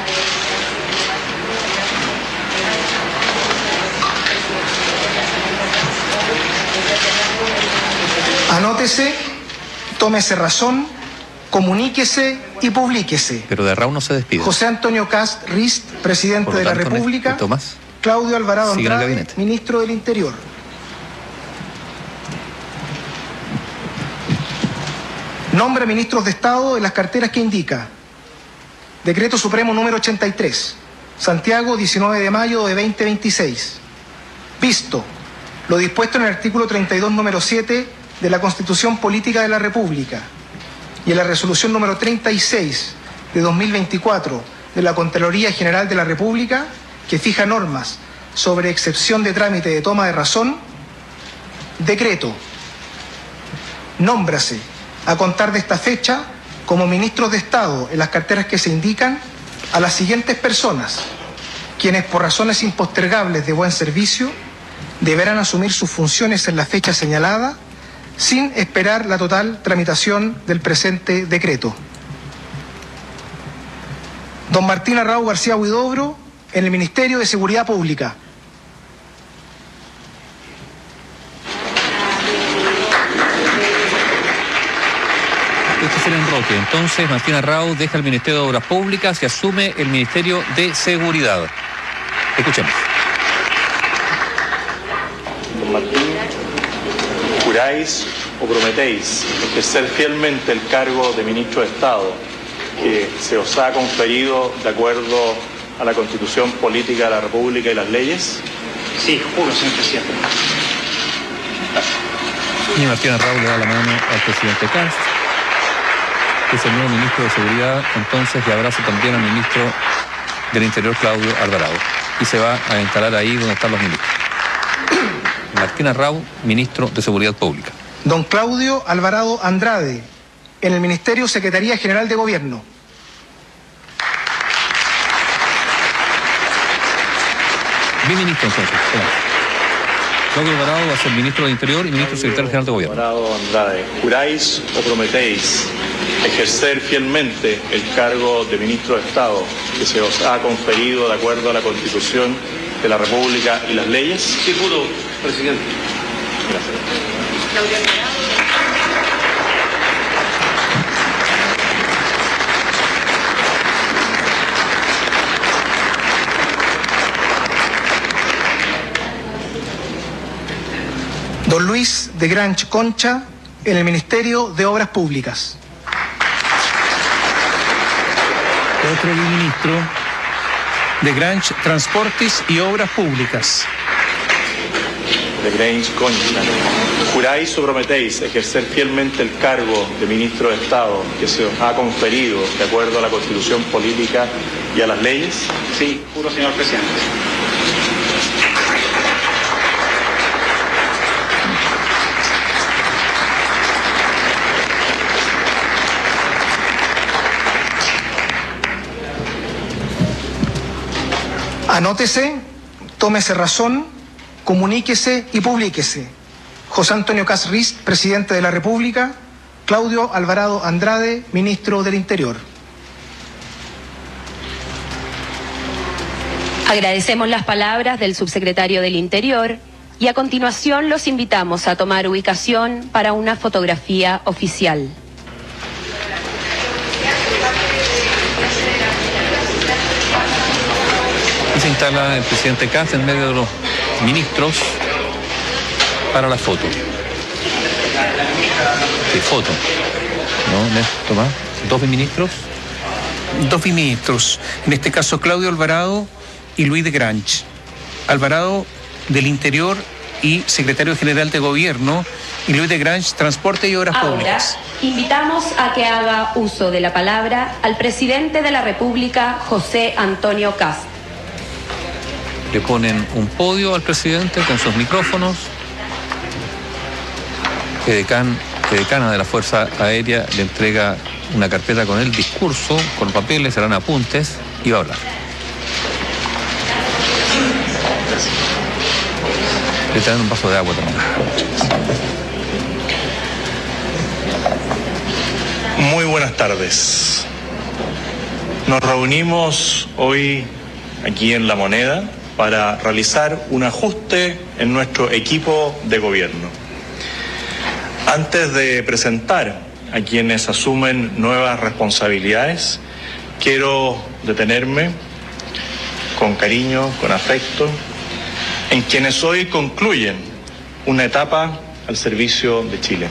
Anótese, tómese razón, comuníquese y publíquese. Pero de Arrau no se despide. José Antonio Kast Rist, presidente de la República. Tomás. Claudio Alvarado Sigue en el Andrade, gabinete. ministro del Interior. Nombra ministros de Estado en las carteras que indica: Decreto Supremo número 83, Santiago, 19 de mayo de 2026. Visto lo dispuesto en el artículo 32, número 7 de la Constitución Política de la República y en la resolución número 36 de 2024 de la Contraloría General de la República, que fija normas sobre excepción de trámite de toma de razón, decreto: nómbrase a contar de esta fecha como ministros de Estado en las carteras que se indican a las siguientes personas, quienes por razones impostergables de buen servicio deberán asumir sus funciones en la fecha señalada sin esperar la total tramitación del presente decreto. Don Martín Arrau García Huidobro, en el Ministerio de Seguridad Pública. Este es el enroque. Entonces, Martín Arrau deja el Ministerio de Obras Públicas y asume el Ministerio de Seguridad. Escuchemos. Don Martín, ¿juráis o prometéis ejercer fielmente el cargo de ministro de Estado que se os ha conferido de acuerdo a la Constitución Política de la República y las leyes? Sí, juro, señor presidente. Y Martín Arrau le da la mano al presidente Kast, que es el nuevo ministro de Seguridad, entonces, y abraza también al ministro del Interior, Claudio Alvarado. Y se va a instalar ahí donde están los ministros. Martín Arrau, ministro de Seguridad Pública. Don Claudio Alvarado Andrade, en el Ministerio Secretaría General de Gobierno. Mi ministro, entonces. Claudio Alvarado va a ser ministro del Interior y ministro secretario general de Gobierno. Alvarado Andrade, ¿juráis o prometéis ejercer fielmente el cargo de ministro de Estado que se os ha conferido de acuerdo a la Constitución de la República y las leyes? Sí, juro, presidente. Gracias. Don Luis de Granch Concha, en el Ministerio de Obras Públicas. Otro ministro de Granch, Transportes y Obras Públicas. De Granch Concha, ¿juráis o prometéis ejercer fielmente el cargo de ministro de Estado que se os ha conferido de acuerdo a la Constitución Política y a las leyes? Sí, juro, señor presidente. Anótese, tómese razón, comuníquese y publíquese. José Antonio Kast Riz, presidente de la República. Claudio Alvarado Andrade, ministro del Interior. Agradecemos las palabras del subsecretario del Interior y a continuación los invitamos a tomar ubicación para una fotografía oficial. Y se instala el presidente Kast en medio de los ministros para la foto. ¿Qué foto? ¿No, Tomás? ¿Dos ministros? Dos ministros, en este caso Claudio Alvarado y Luis de Granch. Alvarado del Interior y secretario general de Gobierno, y Luis de Granch, Transporte y Obras Públicas. Invitamos a que haga uso de la palabra al presidente de la República, José Antonio Kast. Le ponen un podio al presidente con sus micrófonos. Edecana de la Fuerza Aérea le entrega una carpeta con el discurso, con papeles, serán apuntes, y va a hablar. Le traen un vaso de agua también. Muy buenas tardes. Nos reunimos hoy aquí en La Moneda para realizar un ajuste en nuestro equipo de gobierno. Antes de presentar a quienes asumen nuevas responsabilidades, quiero detenerme con cariño, con afecto, en quienes hoy concluyen una etapa al servicio de Chile.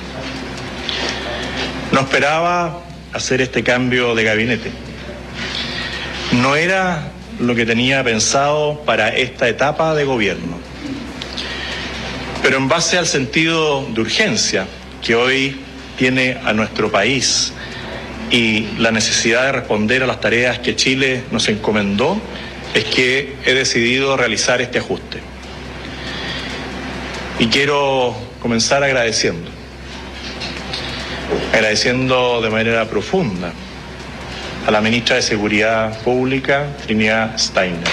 No esperaba hacer este cambio de gabinete. No era lo que tenía pensado para esta etapa de gobierno. Pero en base al sentido de urgencia que hoy tiene a nuestro país y la necesidad de responder a las tareas que Chile nos encomendó, es que he decidido realizar este ajuste. Y quiero comenzar agradeciendo agradeciendo de manera profunda a la ministra de Seguridad Pública, Trinidad Steiner.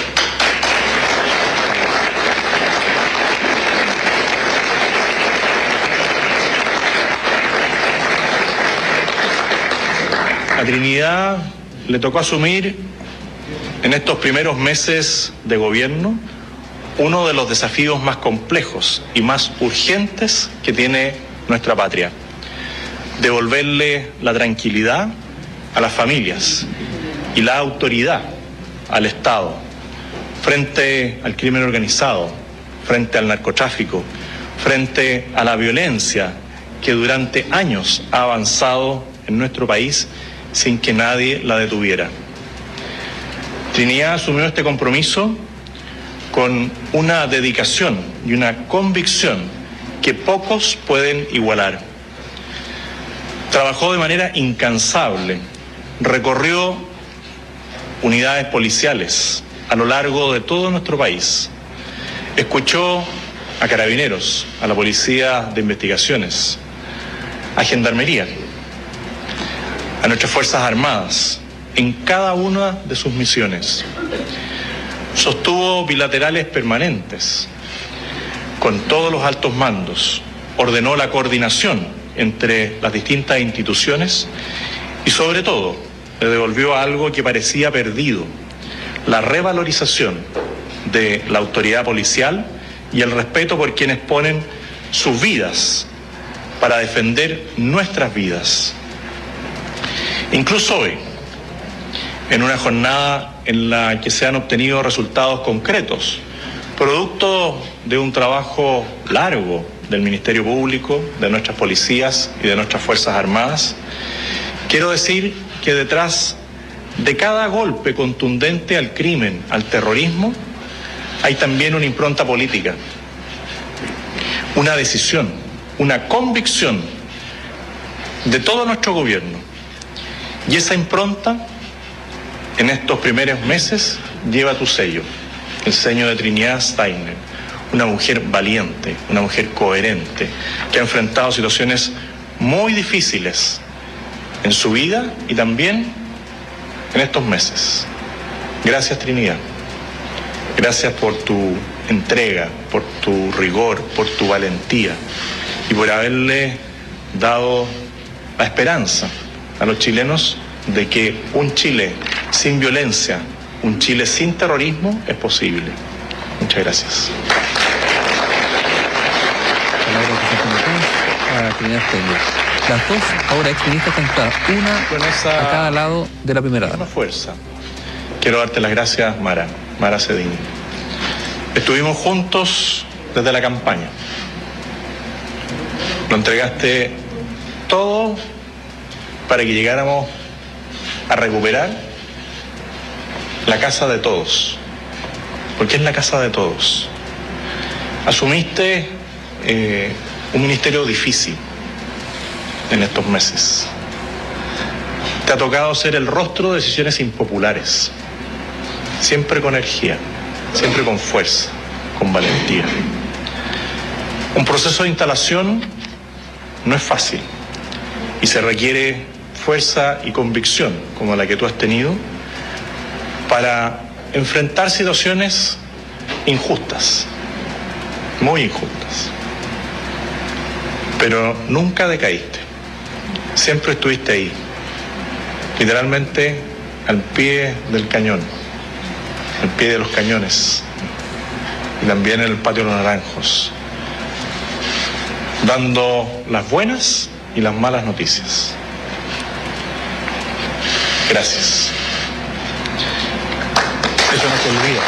A Trinidad le tocó asumir en estos primeros meses de gobierno uno de los desafíos más complejos y más urgentes que tiene nuestra patria: devolverle la tranquilidad a las familias y la autoridad al Estado frente al crimen organizado, frente al narcotráfico, frente a la violencia que durante años ha avanzado en nuestro país sin que nadie la detuviera. Trinidad asumió este compromiso con una dedicación y una convicción que pocos pueden igualar. Trabajó de manera incansable, recorrió unidades policiales a lo largo de todo nuestro país, escuchó a Carabineros, a la Policía de Investigaciones, a Gendarmería, a nuestras Fuerzas Armadas, en cada una de sus misiones. Sostuvo bilaterales permanentes con todos los altos mandos, ordenó la coordinación entre las distintas instituciones y, sobre todo, le devolvió algo que parecía perdido: la revalorización de la autoridad policial y el respeto por quienes ponen sus vidas para defender nuestras vidas. Incluso hoy, en una jornada en la que se han obtenido resultados concretos, producto de un trabajo largo del Ministerio Público, de nuestras policías y de nuestras Fuerzas Armadas, quiero decir que detrás de cada golpe contundente al crimen, al terrorismo, hay también una impronta política, una decisión, una convicción de todo nuestro gobierno. Y esa impronta, en estos primeros meses, lleva tu sello, el sello de Trinidad Steiner, una mujer valiente, una mujer coherente, que ha enfrentado situaciones muy difíciles en su vida y también en estos meses. Gracias, Trinidad. Gracias por tu entrega, por tu rigor, por tu valentía y por haberle dado la esperanza a los chilenos de que un Chile sin violencia, un Chile sin terrorismo es posible. Muchas gracias. Las dos ahora exministras sentadas, una a cada lado de la primera dama. Fuerza. Quiero darte las gracias, Mara Cedini. Estuvimos juntos desde la campaña. Lo entregaste todo para que llegáramos a recuperar la casa de todos, porque es la casa de todos. Asumiste un ministerio difícil en estos meses. Te ha tocado ser el rostro de decisiones impopulares, siempre con energía, siempre con fuerza, con valentía. Un proceso de instalación no es fácil y se requiere fuerza y convicción como la que tú has tenido para enfrentar situaciones injustas, muy injustas. Pero nunca decaíste, siempre estuviste ahí, literalmente al pie del cañón, al pie de los cañones y también en el patio de los Naranjos, dando las buenas y las malas noticias. Gracias. Eso no se olvida.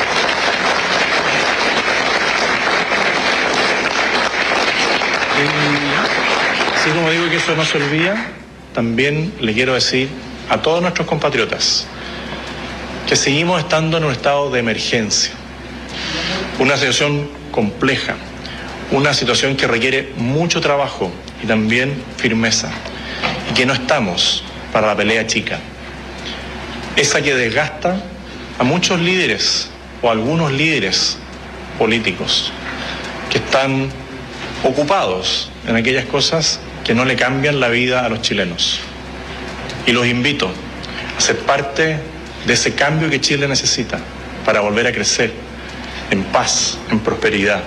Así como digo que eso no se olvida, también le quiero decir a todos nuestros compatriotas que seguimos estando en un estado de emergencia, una situación compleja, una situación que requiere mucho trabajo y también firmeza, y que no estamos para la pelea chica, esa que desgasta a muchos líderes o a algunos líderes políticos que están ocupados en aquellas cosas que no le cambian la vida a los chilenos. Y los invito a ser parte de ese cambio que Chile necesita para volver a crecer en paz, en prosperidad.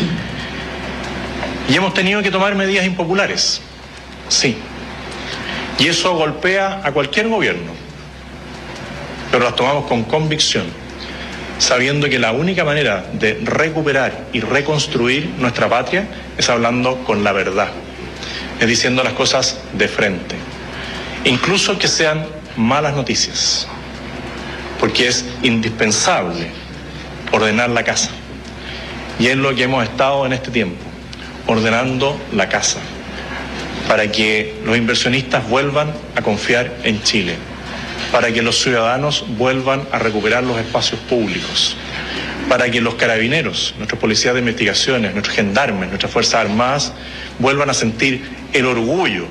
Y hemos tenido que tomar medidas impopulares, sí. Y eso golpea a cualquier gobierno, pero las tomamos con convicción, sabiendo que la única manera de recuperar y reconstruir nuestra patria es hablando con la verdad, es diciendo las cosas de frente, incluso que sean malas noticias, porque es indispensable ordenar la casa. Y es lo que hemos estado en este tiempo, ordenando la casa, para que los inversionistas vuelvan a confiar en Chile, para que los ciudadanos vuelvan a recuperar los espacios públicos, para que los carabineros, nuestros policías de investigaciones, nuestros gendarmes, nuestras Fuerzas Armadas vuelvan a sentir el orgullo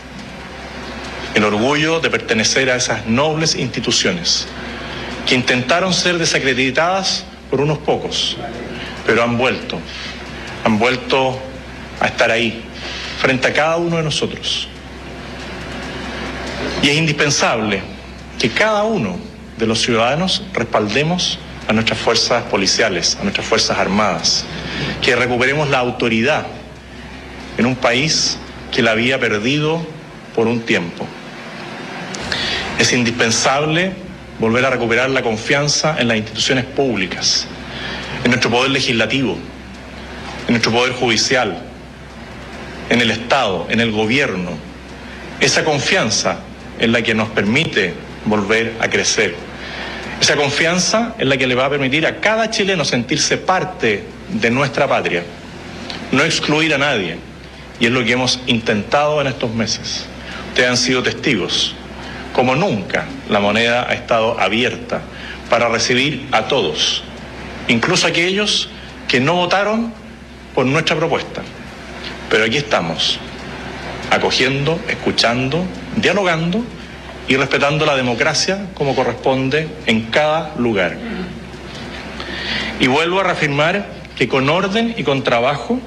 de pertenecer a esas nobles instituciones que intentaron ser desacreditadas por unos pocos, pero han vuelto a estar ahí, frente a cada uno de nosotros. Y es indispensable que cada uno de los ciudadanos respaldemos a nuestras fuerzas policiales, a nuestras Fuerzas Armadas, que recuperemos la autoridad en un país que la había perdido por un tiempo. Es indispensable volver a recuperar la confianza en las instituciones públicas, en nuestro poder legislativo, en nuestro poder judicial, en el Estado, en el gobierno. Esa confianza es la que nos permite volver a crecer. Esa confianza es la que le va a permitir a cada chileno sentirse parte de nuestra patria, no excluir a nadie. Y es lo que hemos intentado en estos meses. Ustedes han sido testigos. Como nunca, la moneda ha estado abierta para recibir a todos, incluso aquellos que no votaron por nuestra propuesta. Pero aquí estamos, acogiendo, escuchando, dialogando y respetando la democracia como corresponde en cada lugar. Y vuelvo a reafirmar que con orden y con trabajo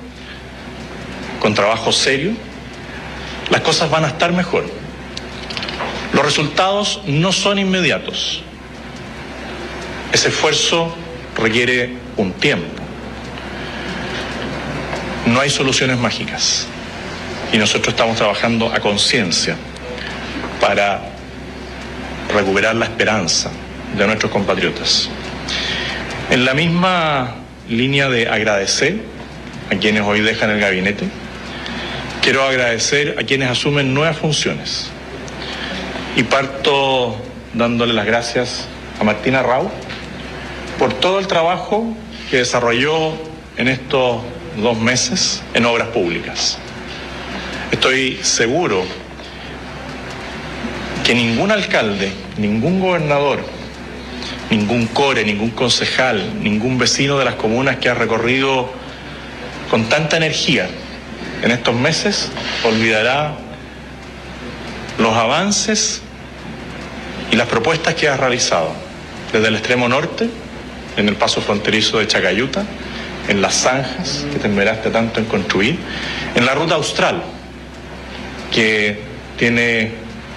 serio, las cosas van a estar mejor. Los resultados no son inmediatos. Ese esfuerzo requiere un tiempo. No hay soluciones mágicas. Y nosotros estamos trabajando a conciencia para recuperar la esperanza de nuestros compatriotas. En la misma línea de agradecer a quienes hoy dejan el gabinete, quiero agradecer a quienes asumen nuevas funciones. Y parto dándole las gracias a Martina Rau por todo el trabajo que desarrolló en estos 2 meses en obras públicas. Estoy seguro que ningún alcalde, ningún gobernador, ningún core, ningún concejal, ningún vecino de las comunas que ha recorrido con tanta energía en estos meses olvidará los avances y las propuestas que has realizado desde el extremo norte, en el paso fronterizo de Chacayuta, en las zanjas que te esmeraste tanto en construir, en la ruta austral, que tiene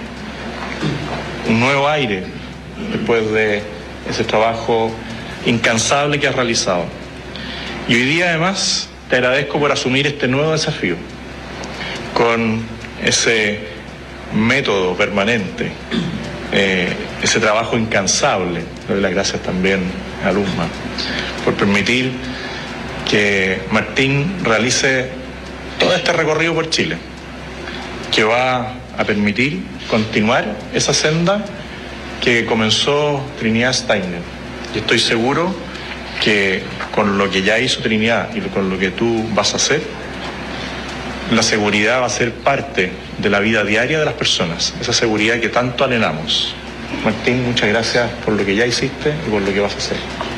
un nuevo aire después de ese trabajo incansable que has realizado. Y hoy día además te agradezco por asumir este nuevo desafío con ese método permanente, ese trabajo incansable. Le doy las gracias también a Luzma por permitir que Martín realice todo este recorrido por Chile, que va a permitir continuar esa senda que comenzó Trinidad Steiner. Y estoy seguro que con lo que ya hizo Trinidad y con lo que tú vas a hacer, la seguridad va a ser parte de la vida diaria de las personas, esa seguridad que tanto anhelamos. Martín, muchas gracias por lo que ya hiciste y por lo que vas a hacer.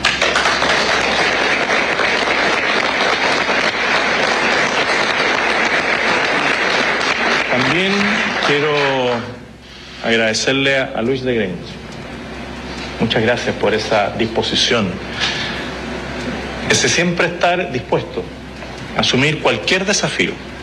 También quiero agradecerle a Luis de Greñas. Muchas gracias por esa disposición, ese siempre estar dispuesto a asumir cualquier desafío.